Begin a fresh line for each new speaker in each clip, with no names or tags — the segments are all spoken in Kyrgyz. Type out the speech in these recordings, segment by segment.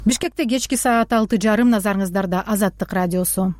Бишкекте кечки саат 6:30. Назарыңыздарда Азаттык радиосу.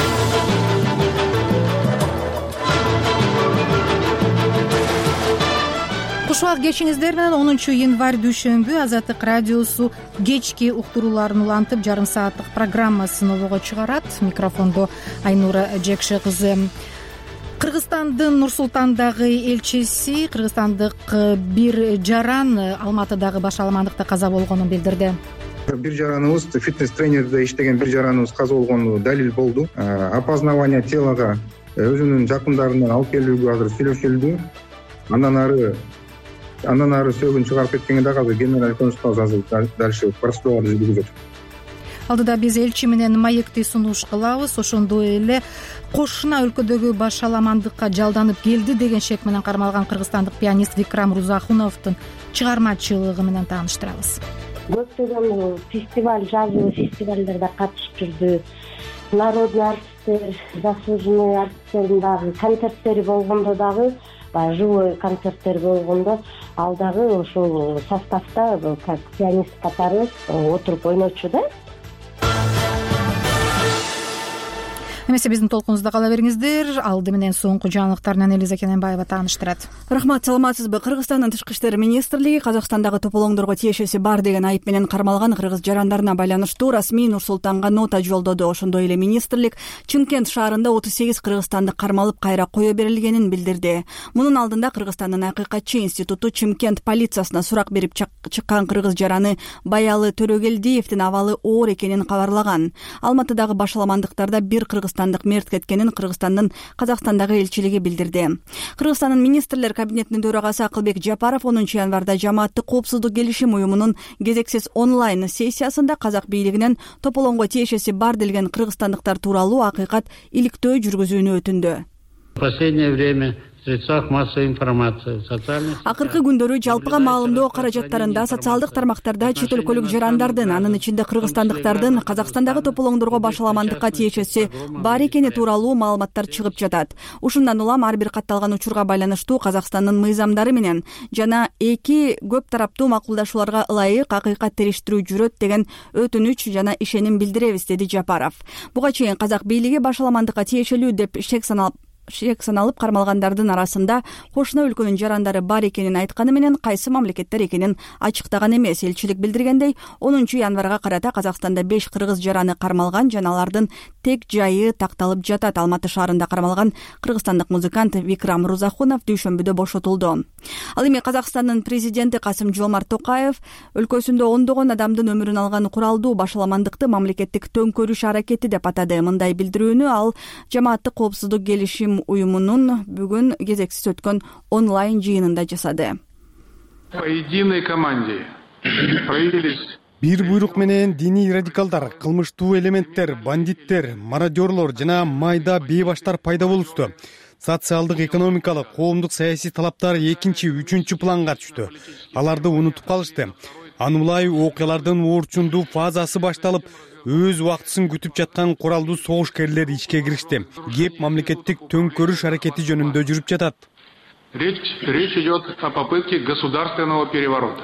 Кушубак кечиңиздер менен 10 январь дүйшөмбү Азаттык радиосу кечки уктурууларын улантып жарым сааттык программасын обого чыгарат. Микрофондо Айнура Жекше кызы. Кыргызстандын Нур-Султандагы элчиси кыргызстандык бир жаран Алматыдагы башаламандыкта каза болгонун билдирди.
Бир жараныбыз фитнес-тренерде иштеген бир жараныбыз каза болгону далил болду. Опознавание телога өзүнүн жакындарынан алып келүүгө азыр сүйлөшүлдү. Андан ары сөөгүн чыгарып кеткенге дагы азыр генерал консулдук азыр дальше процедураларды жүргүзөт.
Алдыда биз элчи менен маекти сунуш кылабыз. Ошондой эле кошуна өлкөдөгү башаламандыкка жалданып келди деген шек менен кармалган кыргызстандык пианист Викрам Рузахуновдун чыгармачылыгы менен тааныштырабыз.
Көптөгөн фестиваль, жазуу фестивалдерде катышып жүрдү. Народный артисттер, заслуженный артисттердин дагы концерттери болгондо дагы, живой концерттер болгондо ал дагы ушул составда как пианист катары отуруп ойночу да.
Эмесе биздин толкунубузда кала бериңиздер. Алды менен соңку жаңылыктарынан Элиза Кененбаева тааныштырат.
Рахмат, саламатсызбы? Кыргызстандын Тышкы иштер министрлиги Казакстандагы тополоңдорго тиешеси бар деген айып менен кармалган кыргыз жарандарына байланыштуу расмий Нур-Султанга нота жолдоду. Ошондой эле министрлик Чымкент шаарында 38 кыргызстандык кармалып кайра кое берилгенин билдирди. Мунун алдында Кыргызстандын Акыйкатчы институту Чымкент полициясына сурак берип чыккан кыргыз жараны Баялы Төрөгелдиевдин абалы оор экенин кабарлаган. Алматыдагы башаламандыктарда бир кыргызстандык мерт кеткенин Кыргызстандын Казакстандагы элчилиги билдирди. Кыргызстандын министрлер кабинетинин төрагасы Акылбек Жапаров 10 январда жамааттык коопсуздук келишим уюмунун кезексиз онлайн сессиясында казак бийлигинен тополоңго тиешеси бар делген кыргызстандыктар тууралуу акыйкат иликтөө жүргүзүүнү өтүндү.
В последнее время в средствах массовой информации,
акыркы күндөрү жалпыга маалымдоо каражаттарында социалдык тармактарда чет өлкөлүк жарандардын, анын ичинде кыргызстандыктардын Казакстандагы тополоңдорго башаламандыкка тиешеси бар экени тууралуу маалыматтар чыгып жатат. Ушундан улам ар бир катталган учурга байланыштуу Казакстандын мыйзамдары менен жана эки көп тараптуу макулдашууларга ылайык акыйкат териштирүү жүрөт деген өтүнүч жана ишеним билдиребиз, деди Жапаров. Буга чейин казак бийлиги башаламандыкка тиешелүү деп шек саналып кармалгандардын арасында кошуна өлкөнүн жарандары бар экенин айтканы менен кайсы мамлекеттер экенин ачыктаган эмес. Элчилик билдиргендей 10 январга карата Казакстанда 5 кыргыз жараны кармалган жана алардын тек жайы такталып жатат. Алматы шаарында кармалган кыргызстандык музыкант Викрам Рузахунов дүйшөмбүдө бошотулду. Ал эми Казакстандын президенти Касым-Жомарт Токаев өлкөсүндө ондогон адамдын өмүрүн алган куралдуу башаламандыкты мамлекеттик төңкөрүш аракети деп атады. Мындай билдирүүнү ал жамааттык коопсуздук келишим уюмунун бүгүн кезексиз өткөн онлайн жыйынында жасады.
По единой команде проявились
бир буйрук менен диний радикалдар, кылмыштуу элементтер, бандиттер, мародерлор жана майда бейбаштар пайда болушту. Социалдык, экономикалык, коомдук саясий талаптар 2-3 планга түштү. Аларды унутуп калышты. Аны улай окуялардын оорчундуу фазасы башталып, өз убактысын күтүп жаткан куралдуу согушкерлер ишке киришти. Кеп мамлекеттик төңкөрүш аракети жөнүндө жүрүп жатат.
Речь идет о попытке государственного переворота.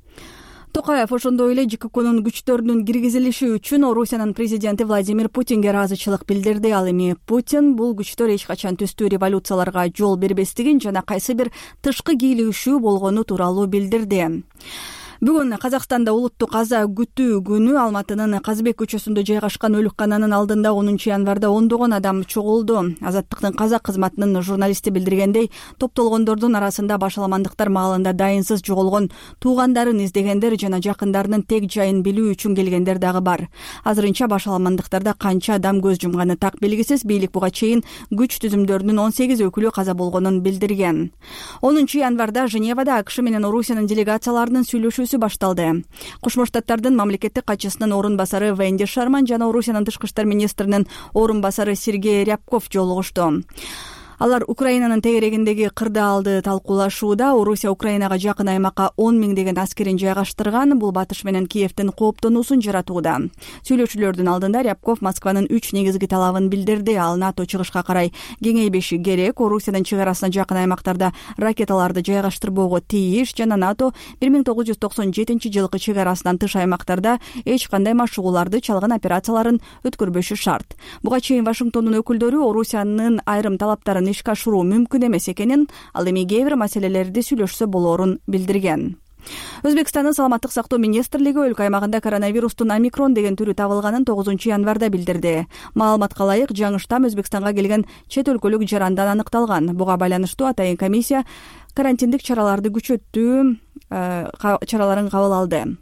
Токаев ошондой эле ЖККнун күчтөрүнүн киргизилиши үчүн Орусиянын президенти Владимир Путинге ыраазычылык билдирди. Ал эми Путин бул күчтөр эч качан түстүү революцияларга жол бербестигин жана кайсы бир тышкы кийлигишүү болгону тууралуу билдирди. Бүгүн Казакстанда улуттук каза күтүү күнү. Алматынын Казыбек көчөсүндө жайгашкан өлүккананын алдында 10 январда ондогон адам чогулду. Азаттыктын казак кызматынын журналисти билдиргендей, топтолгондордун арасында башаламандыктар маалында дайынсыз жоголгон туугандарын издегендер жана жакындарынын тек жайын билүү үчүн келгендер дагы бар. Азырынча башаламандыктарда канча адам көз жумганы так белгисиз. Бийлик буга чейин күч түзүмдөрүнүн 18 өкүлү каза болгонун билдирген. 10 январда Женевада АКШ менен Орусиянын делегацияларынын сүйлөшүүсү башталды. Кошмо Штаттардын мамлекеттик катчысынын орун басары Венди Шарман жана Орусиянын тышкы иштер министринин орун басары Сергей Рябков жолугушту. Алар Украинанын тегерегиндеги кырдаалды талкуулашууда. Орусия Украинага жакын аймакка 10 миңдеген аскерин жайгаштырган. Бул батыш менен Киевдин кооптонуусун жаратууда. Сүйлөөчүлөрдүн алдында Рябков Москванын 3 негизги талабын билдирди. Ал НАТО чыгышка карай кеңейбеши керек, Орусиянын чек арасына жакын аймактарда ракеталарды жайгаштырбоого тийиш жана НАТО 1997-жылкы чек арасынан тыш аймактарда эч кандай машыгууларды, чалгын операцияларын өткөрбөшү шарт. Буга чейин Вашингтондун өкүлдөрү Орусиянын айрым талаптарын ишке ашыруу мүмкүн эмес экенин, ал эми кээ бир маселелерди сүйлөшсө болоорун билдирген. Өзбекстандын саламаттык сактоо министрлиги өлкө аймагында коронавирустун омикрон деген түрү табылганын 9-январда билдирди. Маалыматка ылайык, жаңы штамм Өзбекстанга келген чет өлкөлүк жарандан аныкталган. Буга байланыштуу атайын комиссия карантиндик чараларды күчөттүү чараларын кабыл алды.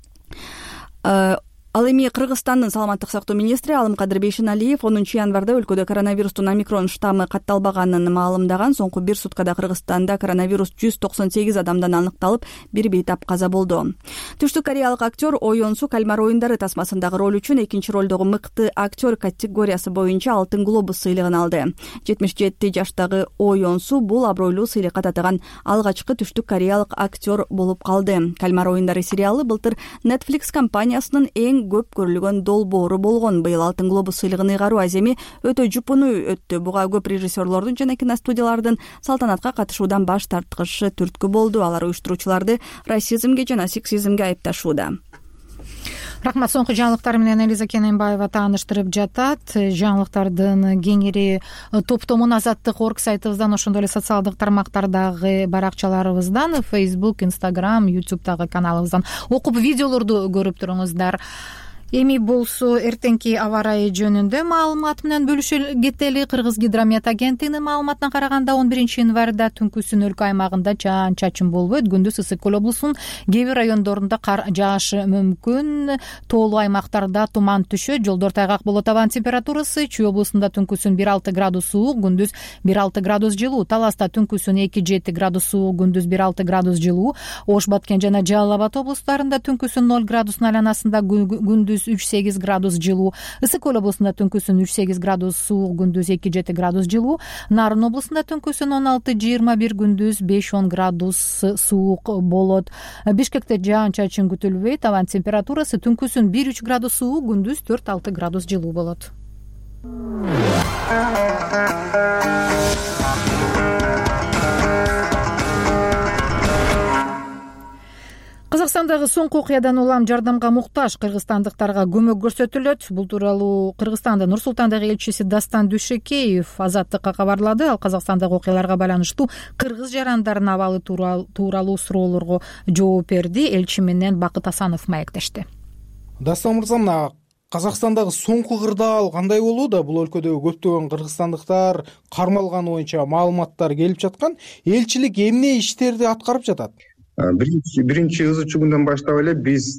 Ал эми Кыргызстандын саламаттык сактоо министри Алымкадыр Бейшеналиев 10-январда өлкөдө коронавирустун омикрон штаммы катталбаганын маалымдаган. Соңку 1 суткада Кыргызстанда коронавирус 198 адамдан аныкталып, бир бейтап каза болду. Түштүк кореялык актер О Йонсу кальмар оюндары тасмасындагы роль үчүн экинчи ролдогу мыкты актер категориясы боюнча Алтын глобус сыйлыгын алды. 77 жаштагы О Йонсу бул абройлуу сыйлыкка татыган алгачкы түштүк кореялык актер болуп калды. Кальмар оюндары сериалы былтыр Netflix компаниясынын эң көп көрүлгөн долбоору болгон. Быйыл Алтын глобус сыйлыгын ыйгаруу аземи өтө жупунуу өттү. Буга көп режиссерлордун жана киностудиялардын салтанатка катышуудан баш тарткышы түрткү болду. Алар уюштуруучуларды расизмге жана сексизмге айыпташууда.
Рахмат. Соңку жаңылыктар менен Элиза Кененбаева тааныштырып жатат. Жаңылыктардын кеңири топтомун Азаттык.орг сайтыбыздан, ошондой эле социалдык тармактардагы баракчаларыбыздан, Facebook, Instagram, YouTube'дагы каналыбыздан окуп видеолорду көрүп туруңуздар. Эми болсо эртеңки аба ырайы жөнүндө маалымат менен бөлүшө кетели. Кыргыз гидромет агенттигинин маалыматына караганда 11-январда түнкүсүн өлкө аймагында чаан-чачын болбойт. Күндүз Ысык Көл облусунун кээ бир райондорунда кар жаашы мүмкүн. Тоолуу аймактарда туман түшөт, жолдор тайгак болот. Абанын температурасы Чүй облусунда түнкүсүн 1-6 градус суук, күндүз 1-6 градус жылуу. Таласта түнкүсүн 2-7 градус суук, күндүз 1-6 градус жылуу. Ош, Баткен жана Жалал Абад облустарында түнкүсүн 0 градустун айланасында, күндүз 3-8 градус жылуу. Ысык Көл облусунда түнкүсүн 3-8 градус суук, күндүз 2-7 градус жылуу. Нарын облусунда түнкүсүн 16-21, күндүз 5-10 градус суук болот. Бишкекте жаан-чачын күтүлбөйт. Абанын температурасы түнкүсүн 1-3 градус суук, күндүз 4-6 градус жылуу болот. Казакстандагы соңку окуядан улам жардамга муктаж кыргызстандыктарга көмөк көрсөтүлөт. Бул тууралуу Кыргызстандын Нур Султандагы элчиси Дастан Дүйшөкеев Азаттыкка кабарлады. Ал Казакстандагы окуяларга байланыштуу кыргыз жарандарынын абалы тууралуу суроолорго жооп берди. Элчи менен Бакыт Асанов маектешти.
Дастан мырза, мына Казакстандагы соңку кырдаал кандай болууда? Бул өлкөдөгү көптөгөн кыргызстандыктар кармалганы боюнча маалыматтар келип жаткан. Элчилик эмне иштерди аткарып жатат?
Биринчи ыз учугундан баштап эле биз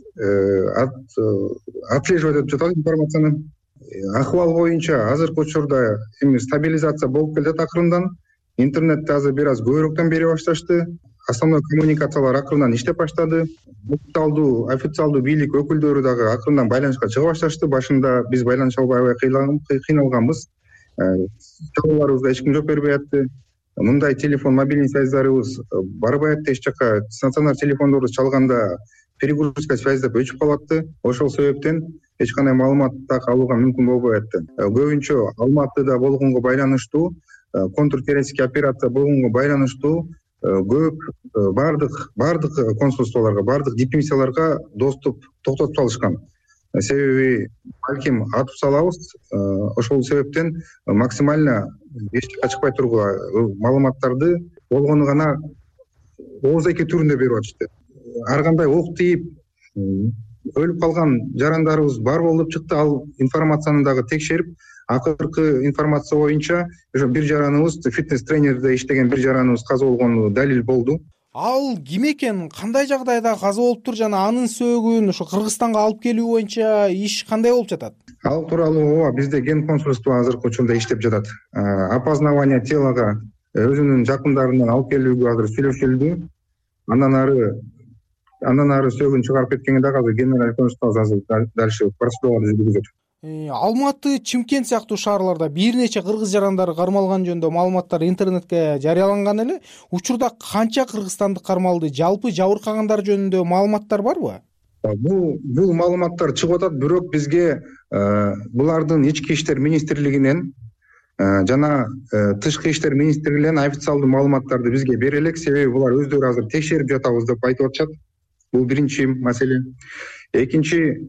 отслеживать этип жатабыз информацияны. Акыбал боюнча азыркы учурда эми стабилизация болуп келет акырындан. Интернетте азыр бир аз көбүрөөктөн бере башташты. Основной коммуникациялар акырындан иштеп баштады. Официалдуу бийлик өкүлдөрү дагы акырындан байланышка чыга башташты. Башында биз байланыша албай кыйналганбыз. Чалууларыбызга эч ким жооп бербей атты. Мындай телефон, мобильный связьдарыбыз барбай атты. Эч жака стационар телефондорду чалганда перегрузка связь деп өчүп калатты. Ошол себептен эч кандай маалымат так алууга мүмкүн болбой атты. Көбүнчө Алматыда болгонго байланыштуу, контртеррористтик операция болгонго байланыштуу көп бардык консулстволорго, бардык дипмиссияларга доступ токтотуп салышкан. Себеби балким атып салабыз. Ошол себептен максимально эч жакка чыкпай тургула маалыматтарды болгону гана ооздойки түрүндө берип атышты. Ар кандай ок тийип өлүп калган жарандарыбыз бар болуп чыкты. Ал информацияны дагы текшерип, акыркы информация боюнча ошо бир жараныбыз, фитнес тренерде иштеген бир жараныбыз каза болгону далил болду.
Ал ким экен, кандай жагдайда каза болуптур жана анын сөөгүн ошо Кыргызстанга алып келүү боюнча иш кандай болуп жатат?
Ал тууралуу бизде ген консульство азыркы учурда иштеп жатат. Опознавание телога өзүнүн жакындарынан алып келүүгө азыр сүйлөшүлдү. Андан ары сөөгүн чыгарып кеткенге дагы азыр генеральный консульство азыр дальше процедураларды жүргүзөт.
Алматы, Чымкент сыяктуу шаарларда бир нече кыргыз жарандары кармалган жөнүндө маалыматтар интернетке жарыяланган эле. Учурда канча кыргызстандык кармалды? Жалпы жабыркагандар жөнүндө маалыматтар барбы?
Бул маалыматтар чыгып атат, бирок бизге булардын ички иштер министрлигинен жана тышкы иштер министрлигинен официалдуу маалыматтарды бизге бере элек, себеби булар өздөрү азыр текшерип жатабыз деп айтып атышат. Бул биринчи маселе. Экинчи,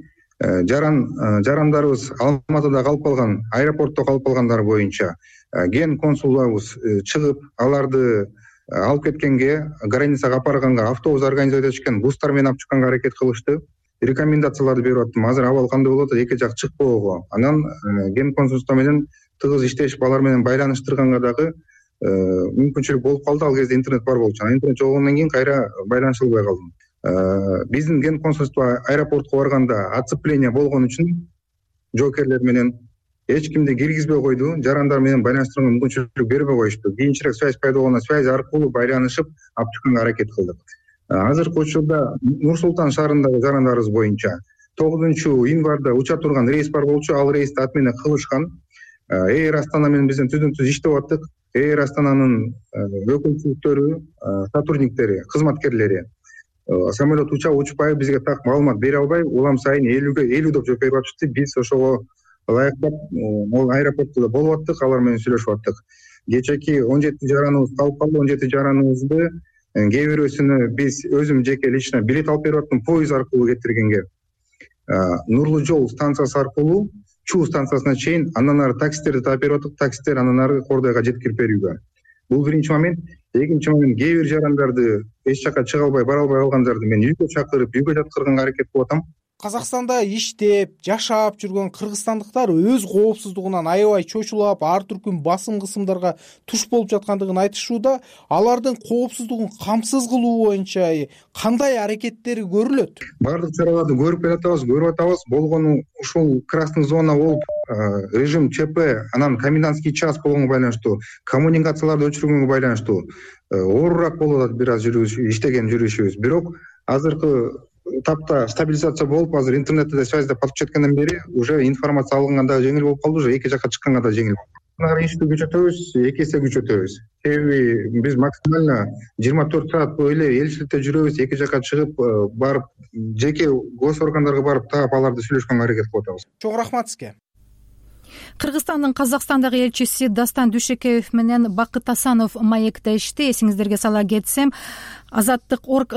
жарандарыбыз Алматыда калып калган, аэропортто калып калгандар боюнча ген консулубуз чыгып, аларды алып кеткенге, границага апарганга автобус организовать этишкен, бустар менен алып чыкканга аракет кылышты. Рекомендацияларды берип аттым. Азыр абал кандай болуп атат, эки жак чыкпоого. Анан ген консулство менен тыгыз иштешип, алар менен байланыштырганга дагы мүмкүнчүлүк болуп калды. Ал кезде интернет бар болчу. Интернет жоккондон кийин кайра байланыша албай калдым. Биздин ген консулство аэропортко барганда оцепление болгон үчүн жокерлер менен эч кимди киргизбей койду. Жарандар менен байланыштырганга мүмкүнчүлүк бербей коюшту. Кийинчерээк связь пайда болгондо связь аркылуу байланышып алып чыкканга аракет кылдык. Азыркы учурда Нур Султан шаарындагы жарандарыбыз боюнча 9-январда уча турган рейс бар болчу. Ал рейсти отмена кылышкан. Эйр Астана менен биздин түздөн-түз иштеп аттык. Эйр Астананын өкүлчүлүктөрү, сотрудниктери, кызматкерлери самолет учпай, бизге так маалымат бере албай, улам сайын 50 деп жооп берип атышты. Биз ошого ылайыктап ол аэропортто болуп аттык, алар менен сүйлөшүп аттык. Кечеки 17 жараныбыз калып калды. 17 жараныбызды кээ бирөөсүнө биз өзүм жеке лично билет алып берип аттым, поезд аркылуу кетиргенге. Нурлуу жол станциясы аркылуу Чуу станциясына чейин, андан ары таксистерди таап берип аттык, таксистер андан ары Кордойго жеткирип берүүгө. Бул биринчи момент. Экинчи момент, кээ бир жарандарды эч жака чыга албай, бара албай калгандарды мен үйгө чакырып, үйгө жаткырганга аракет кылып атам.
Казакстанда иштеп, жашап жүргөн кыргызстандыктар өз коопсуздугунан аябай чочулап, ар түркүн басым кысымдарга туш болуп жаткандыгын айтышууда. Алардын коопсуздугун камсыз кылуу боюнча кандай аракеттери көрүлөт? Бардык
чараларды көрүп атабыз. Болгону ушул красный зона болуп, режим ЧП, анан комендантский час болгонго байланыштуу, коммуникацияларды өчүргөнгө байланыштуу оорураак болуп атат бир аз иштеген жүрүшүбүз. Бирок азыркы тапта стабилизация болуп, азыр интернетте связьда патып четкенден бери уже информация алганда жеңил болуп калды, уже эки жакка чыкканга да жеңил. Мына ишти күчөтөбүз, эки эсе күчөтөбүз. Себеби биз максимально 24 саат бою эле элчиликте жүрөбүз, эки жакка чыгып, барып, жеке гос органдарга барып таап аларды сүйлөшкөнгө аракет кылып атабыз.
Чоң рахмат сизге.
Кыргызстандын Казакстандагы элчиси Дастан Дүйшөкеев менен Бакыт Асанов маектешти. Эсиңиздерге сала кетсем, Азаттык.орг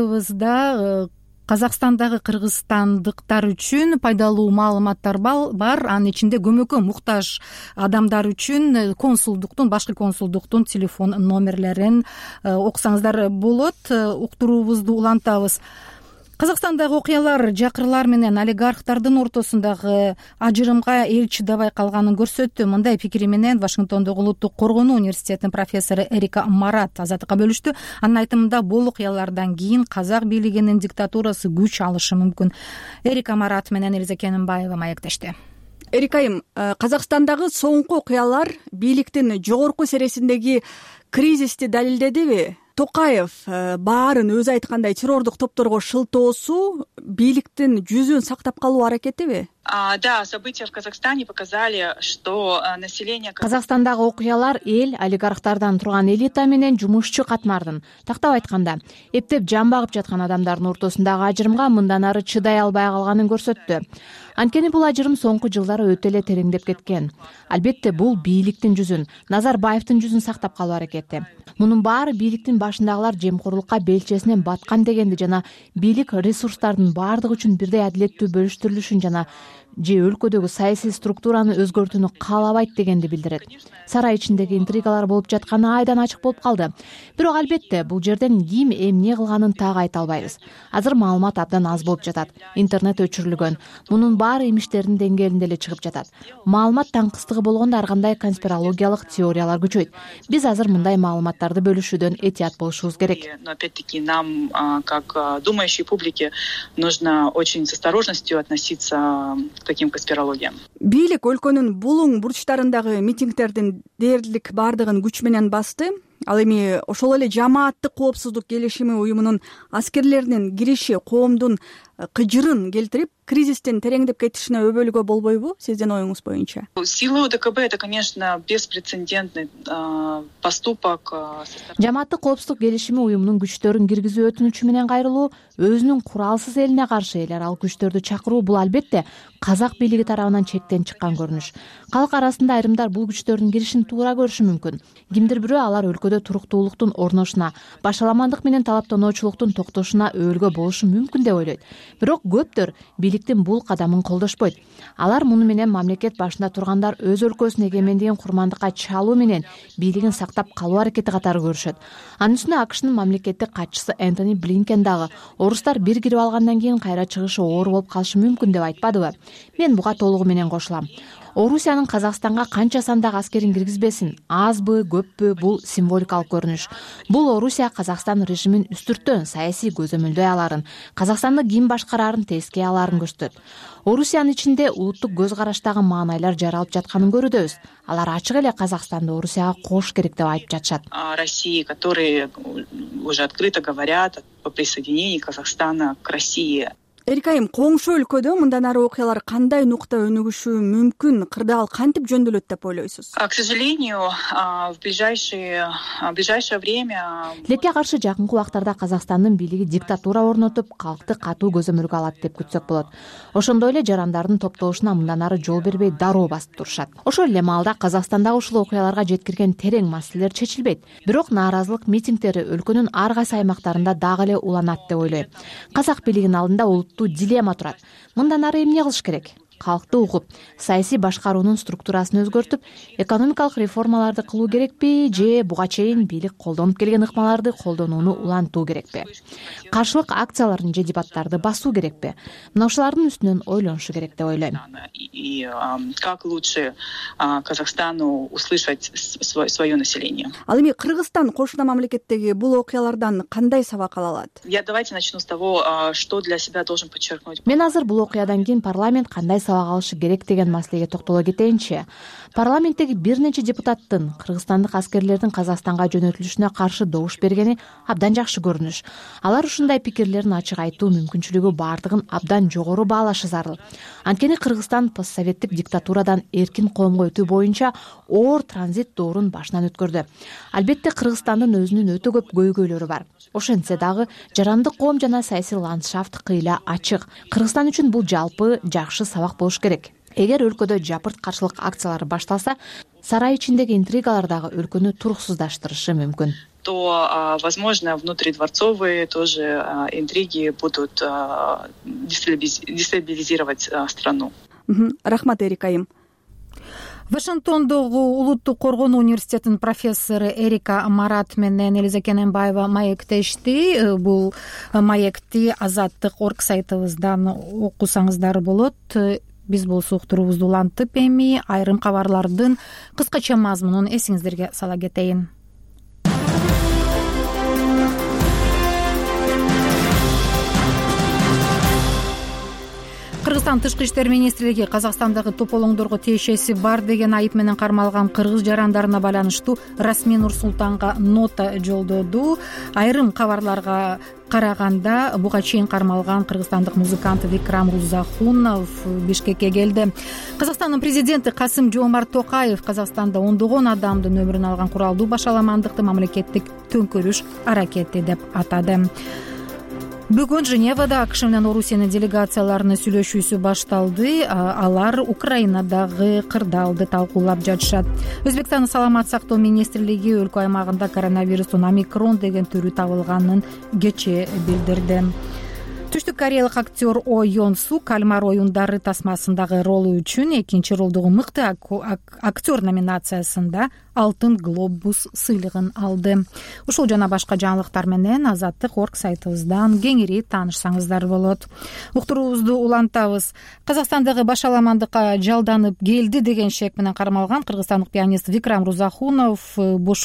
сайтыбызда Казакстандагы кыргызстандыктар үчүн пайдалуу маалыматтар бар. Анын ичинде көмөккө муктаж адамдар үчүн консулдуктун, башкы консулдуктун телефон номерлерин окусаңыздар болот. Уктуруубузду улантабыз. Казакстандагы окуялар жакырлар менен олигархтардын ортосундагы ажырымга эл чыдабай калганын көрсөттү. Мындай пикири менен Вашингтондогу Улуттук коргонуу университетинин профессору Эрика Марат Азаттыкка бөлүштү. Анын айтымында бул окуялардан кийин казак бийлигинин диктатурасы күч алышы мүмкүн. Эрика Марат менен Элиза Кененбаева маектешти.
Эрикайым, Казакстандагы соңку окуялар бийликтин жогорку сересиндеги кризисти далилдедиби? Токаев баарын өзү айткандай террордук топторго шылтоосу бийликтин жүзүн сактап калуу аракетиби?
Да, события в Казахстане показали, что население...
Казакстандагы окуялар эл олигархтардан турган элита менен жумушчу катмардын, тактап айтканда, эптеп жан багып жаткан адамдардын ортосундагы ажырымга мындан ары чыдай албай калганын көрсөттү. Анткени бул ажырым соңку жылдары өтө эле тереңдеп кеткен. Албетте бул бийликтин жүзүн, Назарбаевдин жүзүн сактап калуу аракети. Мунун баары бийликтин башындагылар жемкорлукка белчесинен баткан дегенди жана бийлик ресурстардын баардыгы үчүн бирдей адилеттүү бөлүштүрүлүшүн жана же өлкөдөгү саясий структураны өзгөртүүнү каалабайт дегенди билдирет. Сарай ичиндеги интригалар болуп жатканы айдан ачык болуп калды. Бирок албетте бул жерден ким эмне кылганын так айта албайбыз. Азыр маалымат абдан аз болуп жатат. Интернет өчүрүлгөн. Мунун баары имиштердин деңгээлинде эле чыгып жатат. Маалымат таңкыстыгы болгондо ар кандай конспирологиялык теориялар күчөйт. Биз азыр мындай маалыматтарды бөлүшүүдөн этият болушубуз керек.
Но опять-таки нам, как думающей публике, нужно очень с осторожностью относиться к таким конспирологиям.
Бийлик өлкөнүн булуң бурчтарындагы митингдердин дээрлик баардыгын күч менен басты. Ал эми ошол эле жамааттык коопсуздук келишими уюмунун аскерлеринин кириши коомдун кыжырын келтирип кризистин тереңдеп кетишине өбөлгө болбойбу сиздин оюңуз боюнча?
Силы УДКБ — это, конечно, беспрецедентный поступок.
Жамааттык коопсуздук келишими уюмунун күчтөрүн киргизүү өтүнүчү менен кайрылуу, өзүнүн куралсыз элине каршы эл аралык күчтөрдү чакыруу — бул албетте казак бийлиги тарабынан чектен чыккан көрүнүш. Калк арасында айрымдар бул күчтөрдүн киришин туура көрүшү мүмкүн. Кимдир бирөө алар өлкөдө туруктуулуктун орношуна, башаламандык менен талаптоочулуктун токтошуна өбөлгө болушу мүмкүн деп ойлойт. Бирок көптөр бийликтин бул кадамын колдошпойт. Алар муну менен мамлекет башында тургандар өз өлкөсүнүн эгемендигин курмандыкка чалуу менен бийлигин сактап калуу аракети катары көрүшөт. Анын үстүнө АКШнын мамлекеттик катчысы Энтони Блинкен дагы орустар бир кирип алгандан кийин кайра чыгышы оор болуп калышы мүмкүн деп айтпадыбы? Мен буга толугу менен кошулам. Орусиянын Казакстанга канча сандагы аскерин киргизбесин, азбы, көппү, бул символикалык көрүнүш. Бул Орусия Казакстан режимин үстүртөн саясий көзөмөлдөй аларын, Казакстанды ким башкарарын тескей аларын көрсөтөт. Орусиянын ичинде улуттук көз караштагы маанайлар жаралып жатканын көрүүдөбүз. Алар ачык эле Казакстанды Орусияга кош керек деп айтып жатышат.
России, которые уже открыто говорят о присоединении Казахстана к России.
Эрик айым, коңшу өлкөдө мындан ары окуялар кандай нукта өнүгүшү мүмкүн, кырдаал кантип жөндөлөт деп ойлойсуз?
К сожалению, в ближайшее время
Тилекке каршы жакынкы убактарда Казакстандын бийлиги диктатура орнотуп, калкты катуу көзөмөлгө алат деп күтсөк болот. Ошондой эле жарандардын топтолушуна мындан ары жол бербей дароо басып турушат. Ошол эле маалда Казакстандагы ушул окуяларга жеткирген терең маселелер чечилбейт. Бирок нааразылык митингдери өлкөнүн ар кайсы аймактарында дагы эле уланат деп ойлойм. Казак бийлигинин алдында дилемма турат. Мындан ары эмне кылыш керек? Калкты угуп, саясий башкаруунун структурасын өзгөртүп, экономикалык реформаларды кылуу керекпи, же буга чейин бийлик колдонуп келген ыкмаларды колдонууну улантуу керекпи? Каршылык акцияларын же дебаттарды басуу керекпи? Мына ушулардын үстүнөн ойлонушу керек деп ойлойм.
И как лучше Казахстану услышать свое население?
Ал эми Кыргызстан кошуна мамлекеттеги бул окуялардан кандай сабак ала алат?
Давайте начну с того, что для себя должен подчеркнуть.
Мен азыр бул окуядан кийин парламент кандай сабак алышы керек деген маселеге токтоло кетейинчи. Парламенттеги бир нече депутаттын кыргызстандык аскерлердин Казакстанга жөнөтүлүшүнө каршы добуш бергени абдан жакшы көрүнүш. Алар ушундай пикирлерин ачык айтуу мүмкүнчүлүгү бардыгын абдан жогору баалашы зарыл. Анткени Кыргызстан постсоветтик диктатурадан эркин коомго өтүү боюнча оор транзит доорун башынан өткөрдү. Албетте Кыргызстандын өзүнүн өтө көп көйгөйлөрү бар. Ошентсе дагы жарандык коом жана саясий ландшафт кыйла ачык. Кыргызстан үчүн бул жалпы жакшы сабак болуш керек. Эгер өлкөдө жапырт каршылык акциялары башталса, сарай ичиндеги интригалар дагы өлкөнү туруксуздаштрышы мүмкүн.
То, возможно, внутридворцовые тоже интриги будут дестабилизировать страну.
Рахмат, Эрик айым.
Вашингтондогу улуттук коргонуу университетинин профессору Эрика Марат менен Элиза Кененбаева маектешти. Бул маекти Азаттык.орг сайтыбыздан окусаңыздар болот. Биз болсо уктуруубузду улантып эми айрым кабарлардын кыскача мазмунун эсиңиздерге сала кетейин. Кыргызстан тышкы иштер министрлиги Казакстандагы тополоңдорго тиешеси бар деген айып менен кармалган кыргыз жарандарына байланыштуу расмий Нур-Султанга нота жолдоду. Айрым кабарларга караганда буга чейин кармалган кыргызстандык музыкант Викрам Рузахунов Бишкекке келди. Казакстандын президенти Касым-Жомарт Токаев Казакстанда ондогон адамдын өмүрүн алган куралдуу башаламандыкты мамлекеттик төңкөрүш аракети деп атады. Бүгүн Женевада АКШ менен Орусиянын делегацияларынын сүйлөшүүсү башталды. Алар Украинадагы кырдаалды талкуулап жатышат. Өзбекстандын саламат сактоо министрлиги өлкө аймагында коронавирустун омикрон деген түрү табылганын кечээ билдирди. Түштүк кореялык актер О Йон Су Кальмар оюндары тасмасындагы ролу үчүн экинчи ролдогу мыкты актер номинациясында Алтын глобус сыйлыгын алды. Ушул жана башка жаңылыктар менен Азаттык.орг сайтыбыздан кеңири таанышсаңыздар болот. Уктуруубузду улантабыз. Казакстандагы башаламандыкка жалданып келди деген шек менен кармалган кыргызстандык пианист Викрам Рузахунов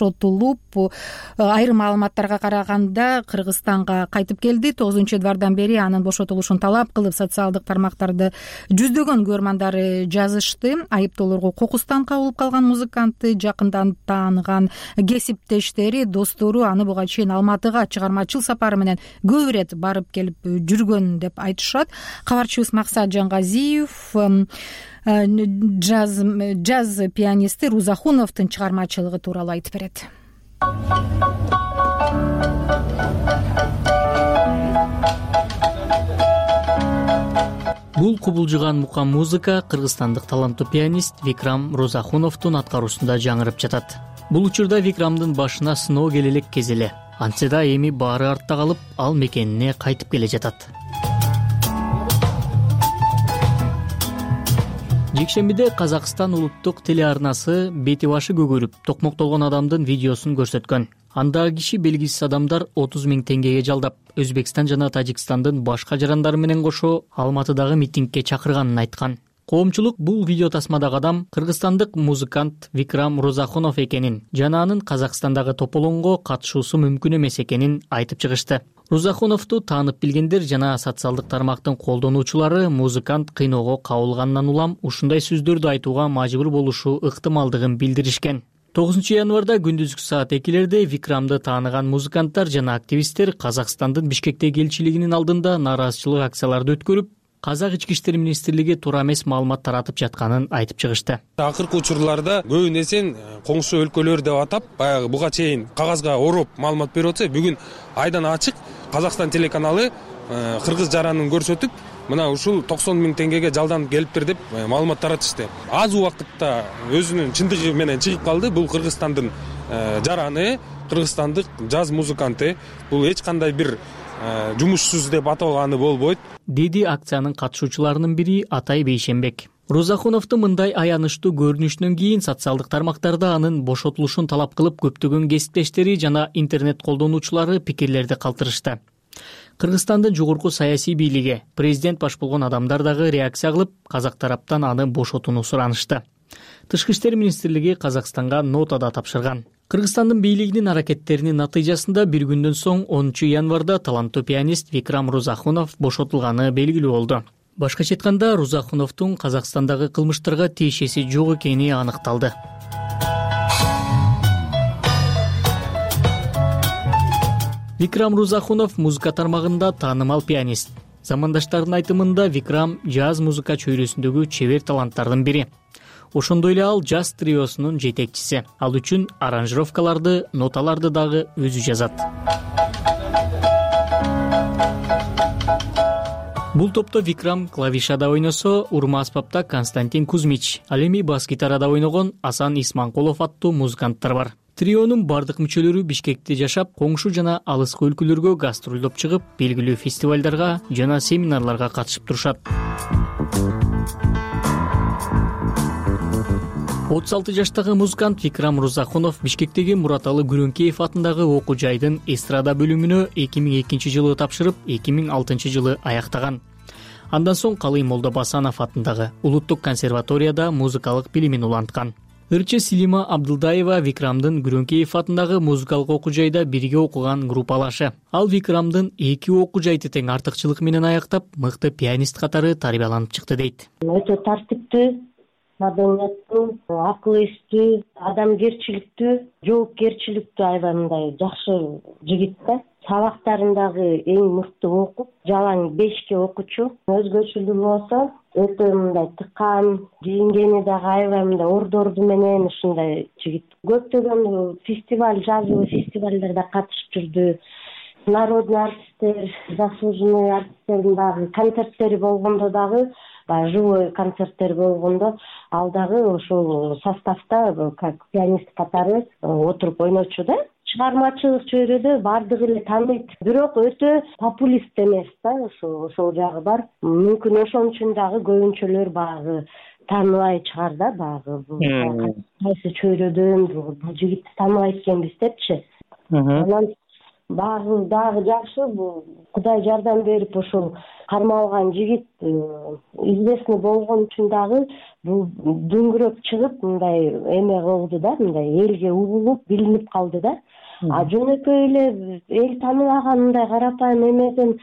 бошотулуп, айрым маалыматтарга караганда Кыргызстанга кайтып келди. 9-январдан бери активисттери анын бошотулушун талап кылып социалдык тармактарды жүздөгөн көрмандары жазышты. Айыптоолорго кокустан кабылып калган музыкантты жакындан тааныган кесиптештери, достору аны буга чейин Алматыга чыгармачыл сапары менен көп ирет барып келип жүргөн деп айтышат. Кабарчыбыз Максат Жангазиев джаз пианисти Рузахуновдун чыгармачылыгы тууралуу айтып берет.
Бул кубулжуган мукам музыка кыргызстандык таланттуу пианист Викрам Рузахуновдун аткаруусунда жаңырып жатат. Бул учурда Викрамдын башына сыноо келе элек кез эле. Антсе да эми баары артта калып, ал мекенине кайтып келе жатат. Жекшембиде Казакстан улуттук телеарнасы бети башы көгөрүп, токмоктолгон адамдын видеосун көрсөткөн. Андагы киши белгисиз адамдар 30 000 теңгеге жалдап, Өзбекстан жана Тажикстандын башка жарандары менен кошо Алматыдагы митингге чакырганын айткан. Коомчулук бул видео тасмадагы адам кыргызстандык музыкант Викрам Рузахунов экенин жана анын Казакстандагы тополоңго катышуусу мүмкүн эмес экенин айтып чыгышты. Рузахуновду таанып билгендер жана социалдык тармактын колдонуучулары музыкант кыйноого кабылгандан улам ушундай сөздөрдү айтууга мажбур болушу ыктымалдыгын билдиришкен. 9 январда күндүзгү саат 2-лерде Викрамды тааныган музыканттар жана активисттер Казакстандын Бишкектеги элчилигинин алдында нааразычылык акцияларды өткөрүп, Казак ички иштер министрлиги туура эмес маалымат таратып жатканын айтып чыгышты.
Акыркы учурларда көбүнесе коңшу өлкөлөр деп атап, баягы буга чейин кагазга ороп маалымат берип атса, бүгүн айдан ачык Казакстан телеканалы кыргыз жаранын көрсөтүп, мына ушул 90 000 теңгеге жалданып келиптир деп маалымат таратышты. Аз убакытта өзүнүн чындыгы менен чыгып калды. Бул Кыргызстандын жараны, кыргызстандык джаз музыканты. Бул эч кандай бир жумушсуз деп аталганы болбойт,
деди акциянын катышуучуларынын бири Атай Бейшенбек. Рузахуновдун мындай аянычтуу көрүнүшүнөн кийин социалдык тармактарда анын бошотулушун талап кылып көптөгөн кесиптештери жана интернет колдонуучулары пикирлерди калтырышты. Кыргызстандын жогорку саясий бийлиги, президент баш болгон адамдар дагы реакция кылып, казак тараптан аны бошотууну суранышты. Тышкы иштер министрлиги Казакстанга нота да тапшырган. Кыргызстандын бийлигинин аракеттеринин натыйжасында бир күндөн соң 10 январда таланттуу пианист Викрам Рузахунов бошотулганы белгилүү болду. Башкача айтканда, Рузахуновдун Казакстандагы кылмыштарга тиешеси жок экени аныкталды. Викрам Рузахунов музыка тармагында таанымал пианист. Замандаштардын айтымында Викрам джаз музыка чөйрөсүндөгү чебер таланттардын бири. Ошондой эле ал джаз триосунун жетекчиси. Ал үчүн аранжировкаларды, ноталарды дагы өзү жазат. Бул топто Викрам клавишада ойносо, урма аспапта Константин Кузьмич, ал эми бас-гитарада ойногон Асан Исманкулов аттуу музыканттар бар. Трионун бардык мүчөлөрү Бишкекте жашап, коңшу жана алыскы өлкөлөргө гастролдоп чыгып, белгилүү фестивалдарга жана семинарларга катышып турушат. 36 жаштагы музыкант Викрам Рузахунов Бишкектеги Мураталы Күрөнкеев атындагы окуу жайдын эстрада бөлүмүнө 2002 жылы тапшырып, 2006 жылы аяктаган. Андан соң Калый Молдобасанов атындагы Улуттук консерваторияда музыкалык билимин уланткан. Ырчы Силима Абдылдаева Викрамдын Күрөнкеев атындагы музыкалык окуу жайда бирге окуган группалашы. Ал Викрамдын 2 окуу жайды тең артыкчылык менен аяктап, мыкты пианист катары тарбияланып чыкты дейт.
Өтө тартиптүү, маданияттуу, акыл эстүү, адамгерчиликтүү, жоопкерчиликтүү аябай мындай жакшы жигит да. Сабактарындагы эң мыкты окуп, жалаң 5ке окучу. Өзгөчөлүгү болсо, өтө мындай тыккан, кийингени дагы аябай мындай ордорду менен ушундай жигит. Көптөгөн фестиваль, жазуу фестивалдарда катышып жүрдү. Народный артисттер, заслуженный артисттердин дагы концерттери болгондо дагы, живой концерттер болгондо ал дагы ошол составда как пианист катары отуруп ойночу да. Чыгармачылык чөйрөдө бардыгы эле тааныйт, бирок өтө популист эмес да, ошол жагы бар. Мүмкүн ошон үчүн дагы көбүнчөлөр багы тааныбай чыгар да, багы кайсы чөйрөдөн бул жигитти тааныбайт экенбиз депчи. Анан багы дагы жакшы, бул Кудай жардам берип ошол кармалган жигит известный болгон үчүн дагы бул дөңгөрөп чыгып, мындай эме кылды да, мындай элге угулуп, билинип калды да. жөнөкөй эле эл тааныбаган мындай карапайым эмеден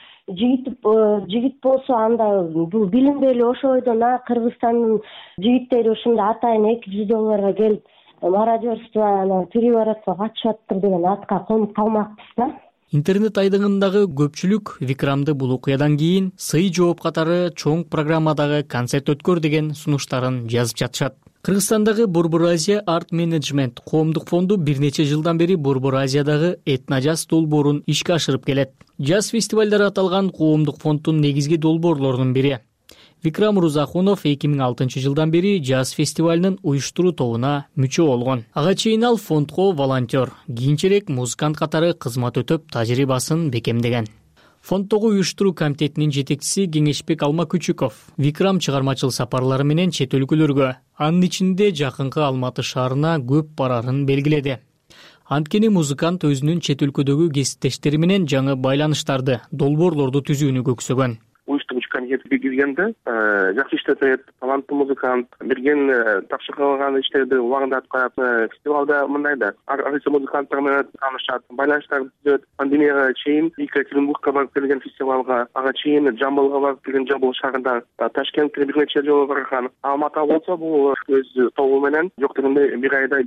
жигит болсо анда бул билинбей эле ошол бойдон Кыргызстандын жигиттери ушундай атайын $200 келип мародерство анан переворотко катышыптыр деген атка конуп калмакпыз да.
Интернет айдыңындагы көпчүлүк Викрамды бул окуядан кийин сый жооп катары чоң программадагы концерт өткөр деген сунуштарын жазып жатышат. Кыргызстандагы Борбор Азия Арт Менеджмент коомдук фонду бир нече жылдан бери Борбор Азиядагы этно-жаз долбоорун ишке ашырып келет. Жаз фестивалдары аталган коомдук фонддун негизги долбоорлорунун бири. Викрам Рузахунов 2006 жылдан бери жаз фестивалынын уюштуруу тобуна мүчө болгон. Ага чейин ал фондго волонтер, кийинчерээк музыкант катары кызмат өтөп, тажрыйбасын бекемдеген. Фонддогу уюштуруу комитетинин жетекчиси Кеңешбек Алмакүчүков Викрам чыгармачыл сапарлары менен чет өлкөлөргө, анын ичинде жакынкы Алматы шаарына көп барарын белгиледи. Анткени музыкант өзүнүн чет өлкөдөгү кесиптештери менен жаңы байланыштарды, долбоорлорду түзүүнү көксөгөн.
Уюштуруучу комитет киргенде жакшы иштетет, таланттуу музыкант, берген тапшырылган иштерди убагында аткарат. Фестивалда мындай да ар кайсы музыканттар менен таанышат, байланыштарды түзөт. Пандемияга чейин Екатеринбургка барып келген фестивалга, ага чейин Жамбылга барып келген, Жамбыл шаарында, Ташкентке бир нече жолу барган. Алматы болсо бул өз тобу менен жок дегенде бир айда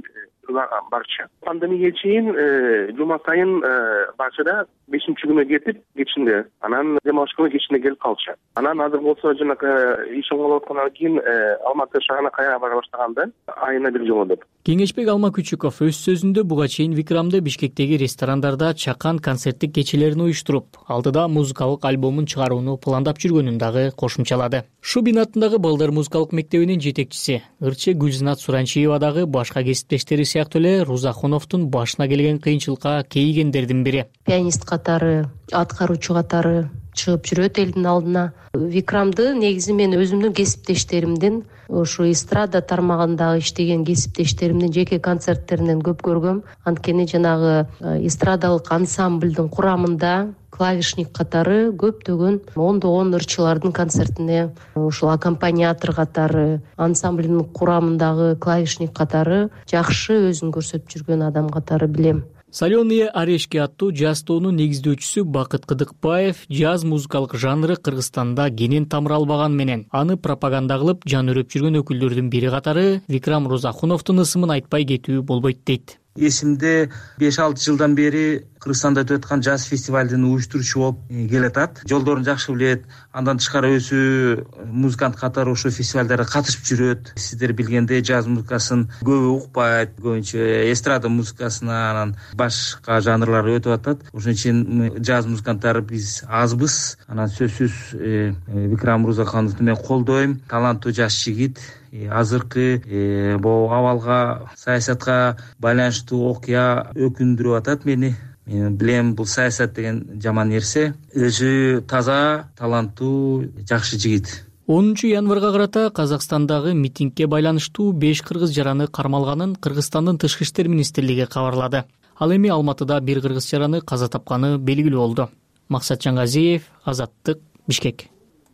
барчу. Пандемияга чейин жума сайын барчада 5-күнү кетип, кечинде, анан демалыш күнү кечинде келип калчу. Анан азыр болсо жанагы иш оңолуп аткандан кийин Алматы шаарына кайра бара баштаганда айына бир жолу деп.
Кеңешбек Алмакүчүков өз сөзүндө буга чейин Викрамды Бишкектеги ресторандарда чакан концерттик кечелерин уюштуруп, алдыда музыкалык альбомун чыгарууну пландап жүргөнүн дагы кошумчалады. Шубин атындагы балдар музыкалык мектебинин жетекчиси Ырче Гүлзинат Суранчиева дагы башка кесиптештери сыяктуу эле Рузахуновдун башына келген кыйынчылыкка кейигендердин бири.
Пианист катары, аткаруучу катары чыгып жүрөт элдин алдына. Викрамды негизи мен өзүмдүн кесиптештеримдин, ошо эстрада тармагындагы иштеген кесиптештеримдин жеке концерттеринен көп көргөм. Анткени жанагы эстрадалык ансамблдын курамында клавишник катары көптөгөн ондогон ырчылардын концертине, ушул аккомпаниатор катары, ансамблдын курамындагы клавишник катары жакшы өзүн көрсөтүп жүргөн адам катары билем.
Соленые орешки аттуу жаз тоонун негиздөөчүсү Бакыт Кыдыкбаев жаз музыкалык жанры Кыргызстанда кенен тамыр албаган менен аны пропаганда кылып жан өрөп жүргөн өкүлдөрдүн бири катары Викрам Рузахуновдун ысымын айтпай кетүү болбойт дейт.
Эсимде 5-6 жылдан бери Кыргызстанда өтүп аткан жаз фестивалдын уюштуруучу болуп келатат. Жолдорун жакшы билет. Андан тышкары өзү музыкант катары ошо фестивалдарга катышып жүрөт. Сиздер билгендей жаз музыкасын көбү укпайт, көбүнчө эстрада музыкасына, анан башка жанрлар өтүп атат. Ошон үчүн жаз музыканттары биз азбыз. Анан сөзсүз Викрам Рузахуновду мен колдойм. Таланттуу жаш жигит. Азыркы бул абалга, саясатка байланыштуу окуя өкүндүрүп атат мени. Мен билем, бул саясат деген жаман нерсе. Өзү таза, таланттуу, жакшы жигит.
10 январга карата Казакстандагы митингге байланыштуу 5 кыргыз жараны кармалганын Кыргызстандын Тышкы иштер министрлиги кабарлады. Ал эми Алматыда бир кыргыз жараны каза тапканы белгилүү болду. Максат Жаңгазиев, Азаттык, Бишкек.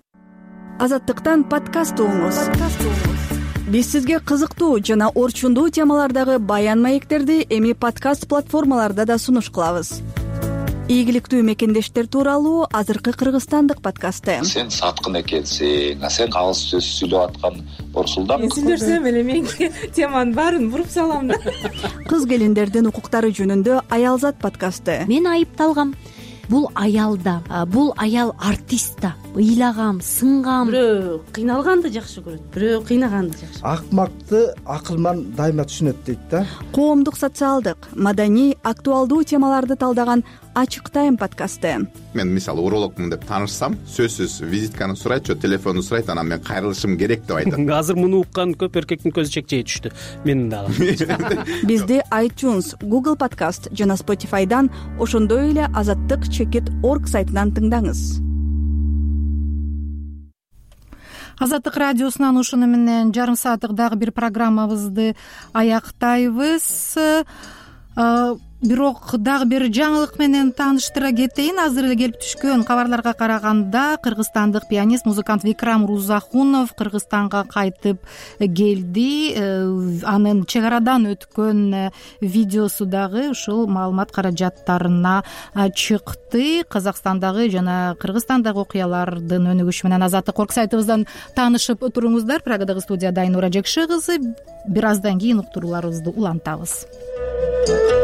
Азаттыктан подкаст угуңуз. Биз сизге кызыктуу жана орчундуу темалардагы баян маектерди эми подкаст платформаларда да сунуш кылабыз. Ийгиликтүү мекендештер тууралуу азыркы кыргызстандык подкасты.
Сен саткын экенсиң, сен кагыз сөз сүйлөп аткан Борсулдан.
Мен сүйлөсөм эле менин теманын баарын буруп салам да.
Кыз келиндердин укуктары жөнүндө Аялзат подкасты.
Мен айыпталгам. Бул аялда, бул аял артист да. Ыйлагам, сынгам.
Бирөө кыйналганды жакшы көрөт, бирөө кыйнаганды жакшы.
Акмакты акылман дайыма түшүнөт дейт да.
Коомдук, социалдык, маданий, актуалдуу темаларды талдаган Ачык тайм подкасты.
Мен мисалы урологмун деп таанышсам, сөзсүз визитканы сурайт, же телефонду сурайт, анан мен кайрылышым керек деп айтат.
Азыр муну уккан көп эркектин көзү чекчей түштү. Менин дагы.
Бизди iTunes, Google Podcast жана Spotify'дан, ошондой эле Азаттык Чекит.org сайтынан тыңдаңыз.
Азаттык радиосунан ушуну менен жарым сааттык дагы бир программабызды аяктайбыз. бирок дагы бир жаңылык менен тааныштыра кетейин. Азыр эле келип түшкөн кабарларга караганда кыргызстандык пианист, музыкант Викрам Рузахунов Кыргызстанга кайтып келди. Анын чек арадан өткөн видеосу дагы ушул маалымат каражаттарына чыкты. Казакстандагы жана Кыргызстандагы окуялардын өнүгүшү менен Азаттык орг сайтыбыздан таанышып туруңуздар. Прагадагы студияда Айнура Жекше кызы. Бир аздан кийин уктурууларыбызды улантабыз.